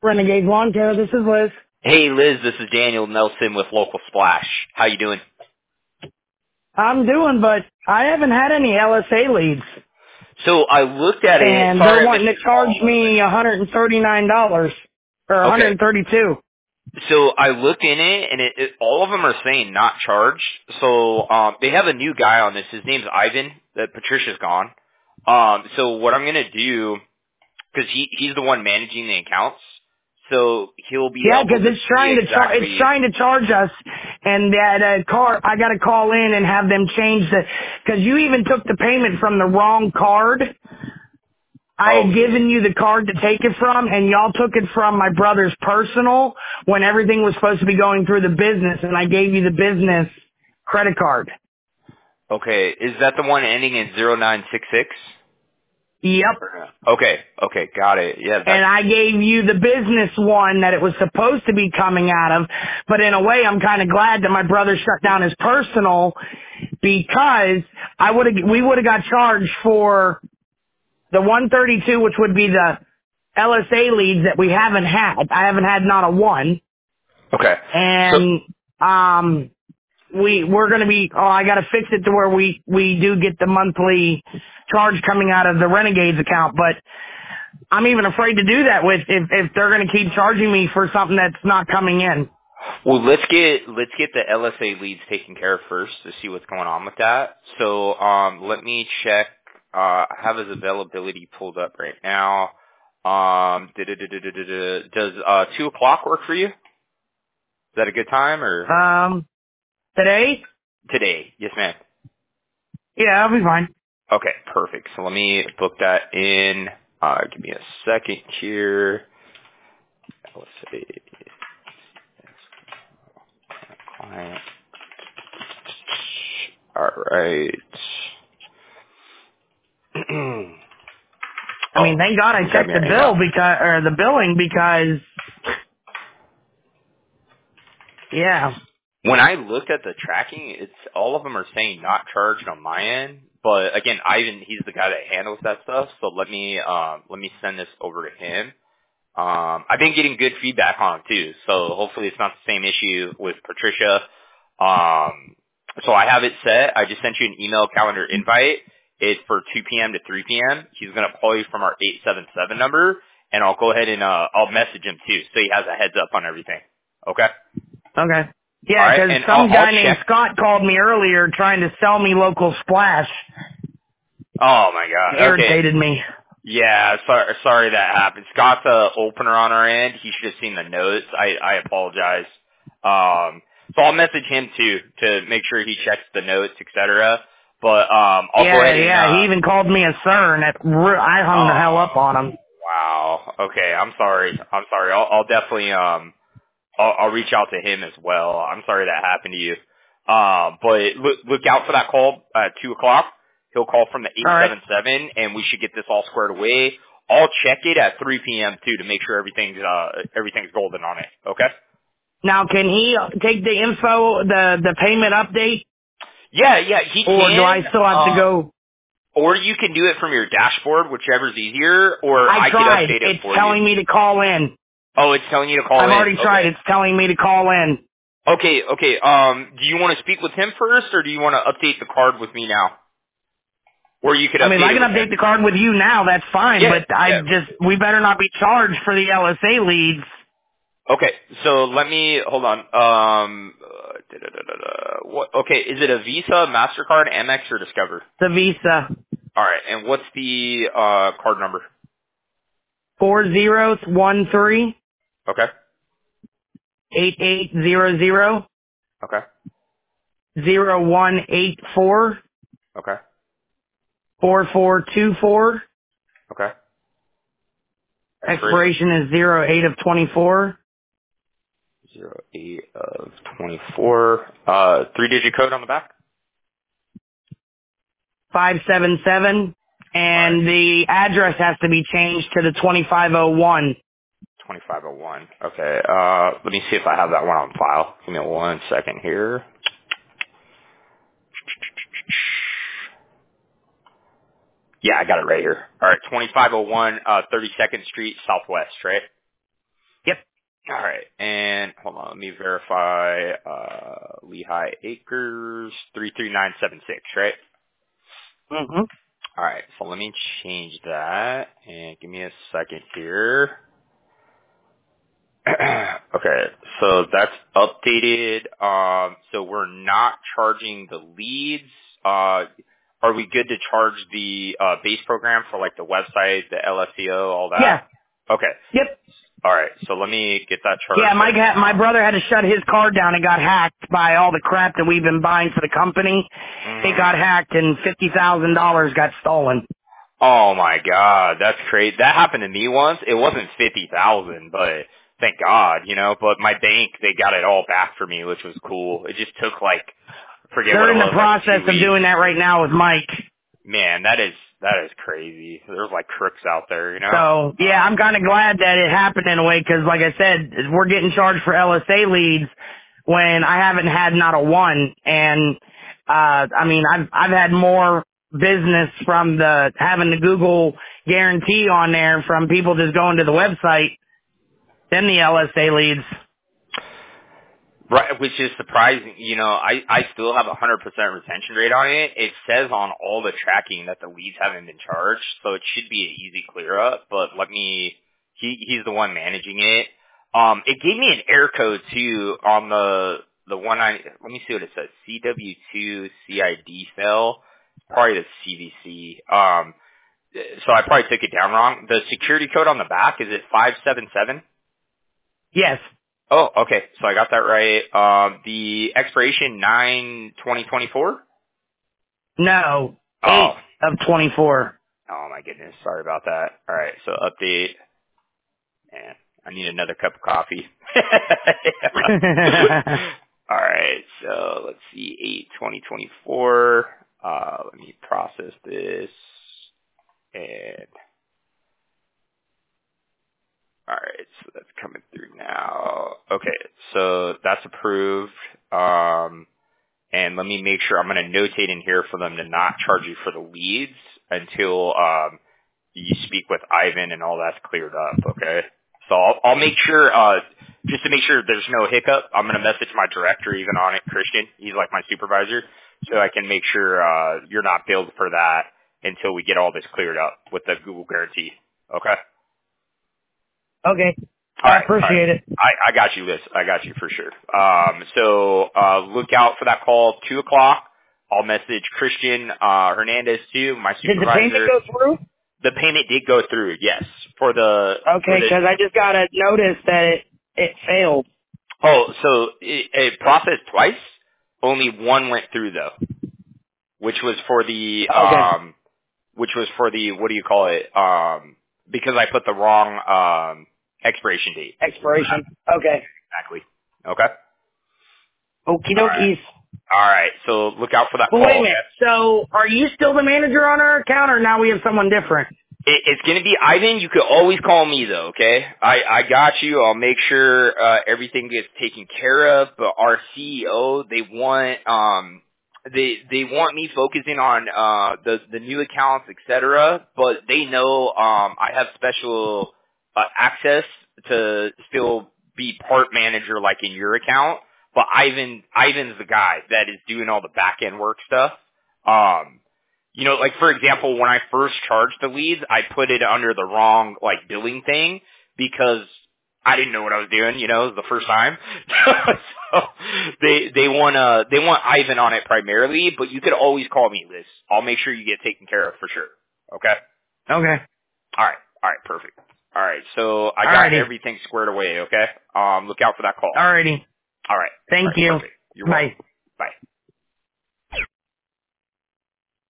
Renegade Lawn Care, this is Liz. Hey Liz, this is Daniel Nelson with Local Splash. How you doing? I'm doing, but I haven't had any LSA leads. So I looked at it. And they're Sorry I wanting missed to your charge call, by the way. me $139 or Okay. $132. So I looked in it, and all of them are saying not charged. So they have a new guy on this. His name's Ivan. Patricia's gone. So what I'm gonna do, because he's the one managing the accounts, so he'll be Yeah, able 'cause to it's see it's exactly. trying to charge us, and that car I got to call in and have them change because you even took the payment from the wrong card. I Oh had yeah. given you the card to take it from, and y'all took it from my brother's personal when everything was supposed to be going through the business, and I gave you the business credit card. Okay. Is that the one ending in 0966? Yep. Okay, got it. Yeah, And that's I gave you the business one that it was supposed to be coming out of, but in a way I'm kind of glad that my brother shut down his personal because we would have got charged for the 132, which would be the LSA leads that we haven't had. I haven't had not a one. okay. So And, we're going to be, I got to fix it to where we do get the monthly charge coming out of the Renegades account, but I'm even afraid to do that with if they're going to keep charging me for something that's not coming in. well, let's get the LSA leads taken care of first to see what's going on with that. So let me check. I have his availability pulled up right now. Does 2 o'clock work for you? Is that a good time or Today? today? Yes, ma'am. Yeah, I'll be fine. Okay, perfect. So let me book that in. Give me a second here. LSA client. All right. I Oh, mean, thank God I I'm grabbing checked the your email. the billing because, yeah. When I looked at the tracking, it's all of them are saying not charged on my end. But again, Ivan, he's the guy that handles that stuff. So let me send this over to him. I've been getting good feedback on him too. So hopefully it's not the same issue with Patricia. So I have it set. I just sent you an email calendar invite. It's for 2 p.m. to 3 p.m. He's going to call you from our 877 number, and I'll go ahead and I'll message him too, so he has a heads up on everything. Okay. Okay. All Yeah, right, 'cause and some I'll guy named check. Scott called me earlier trying to sell me local splash. Oh my God. Okay. Irritated me. Yeah. Sorry that happened. Scott's a opener on our end. He should have seen the notes. I apologize. So I'll message him too to make sure he checks the notes, etc. But I'll go ahead and. Yeah, he even called me a sir, and I hung the hell up Oh on him. wow. Okay. I'm sorry. I'll definitely I'll reach out to him as well. I'm sorry that happened to you. But look out for that call at 2 o'clock. He'll call from the All right. 877, and we should get this all squared away. I'll check it at 3 p.m. too to make sure everything's golden on it. Okay? Now, can he take the info, the payment update, Yeah, he or do I can. still have to go? Or you can do it from your dashboard, whichever's easier, or I I could tried. update it It's for you. telling me to call in. Oh, it's telling you to call I've in. already tried. Okay. It's telling me to call in. Okay. Do you want to speak with him first, or do you want to update the card with me now? Or you could I mean, if update I it can with him. update the card with you now, that's fine, Yeah, but yeah. we better not be charged for the LSA leads. Okay, so let me hold on. What? Okay, is it a Visa, Mastercard, Amex, or Discover? The Visa. All right, and what's the card number? 4013 Okay, 8800 okay, 0184 okay, 4424. okay. Expiration Expiration is 08 of 24. 08 of 24. 3-digit code on the back. 577, All right, and the address has to be changed to the 2501. 2501. Okay. Let me see if I have that one on file. Give me 1 second here. Yeah, I got it right here. All right, 2501 32nd Street Southwest, right? Yep. All right, and hold on, let me verify. Lehigh Acres 33976, right? Mm-hmm. All right, so let me change that, and give me a second here. Okay, so that's updated. So we're not charging the leads. Are we good to charge the base program for like the website, the LSEO, all that? Yeah. Okay. Yep. All right. So let me get that charged. Yeah, my brother had to shut his card down and got hacked by all the crap that we've been buying for the company. It got hacked and $50,000 got stolen. Oh my God, that's crazy. That happened to me once. It wasn't 50,000, but thank God, you know. But my bank, they got it all back for me, which was cool. It just took like, forget what They're it in the was, like process 2 of weeks. doing that right now with Mike. Man, that is crazy. There's like crooks out there, you know. So, yeah, I'm kind of glad that it happened in a way because, like I said, we're getting charged for LSA leads when I haven't had not a one. And, I mean, I've had more business from having the Google guarantee on there from people just going to the website than the LSA leads. Right, which is surprising. You know, I still have a 100% retention rate on it. It says on all the tracking that the leads haven't been charged, so it should be an easy clear up. But he's the one managing it. It gave me an error code too on the one let me see what it says. CW2 CID cell. Probably the CVC. So I probably took it down wrong. The security code on the back, is it 577? Yes. Oh, okay. So I got that right. The expiration 9/2024? No. Oh. 8 of 24. Oh my goodness. Sorry about that. All right. So update. Man, I need another cup of coffee. All right. So let's see. 8/2024. Let me process this. And all right. So that's coming through now. Okay. So that's approved. And let me make sure I'm going to notate in here for them to not charge you for the leads until you speak with Ivan and all that's cleared up. Okay. So I'll make sure just to make sure there's no hiccup. I'm going to message my director even on it, Christian. He's like my supervisor, so I can make sure you're not billed for that until we get all this cleared up with the Google guarantee. Okay. Okay. All I right, appreciate it. I got you, Liz. I got you for sure. So look out for that call, 2:00. I'll message Christian Hernandez too, my Did the supervisor. payment go through? The payment did go through, yes. Okay, because I just got a notice that it failed. Oh, so it processed twice. Only one went through though, which was for the Okay. what do you call it? Because I put the wrong expiration date. Expiration. Okay. Exactly. Okay. Okie All right. dokies. All right, so look out for that Well, call. wait a minute. So, are you still the manager on our account, or now we have someone different? It's going to be Ivan. You could always call me though, okay? I got you. I'll make sure everything gets taken care of. But our CEO, they want they want me focusing on the new accounts, etc. But they know I have special access to still be part manager, like in your account. But Ivan's the guy that is doing all the back end work stuff. You know, like for example, when I first charged the leads, I put it under the wrong like billing thing because I didn't know what I was doing. You know, it was the first time. So they want Ivan on it primarily, but you could always call me, Liz. I'll make sure you get taken care of for sure. Okay. Okay. All right, perfect. All right, so I got Alrighty. everything squared away. Okay. Look out for that call. Alrighty. All right. Thank you. Perfect. You're Bye. welcome. Bye.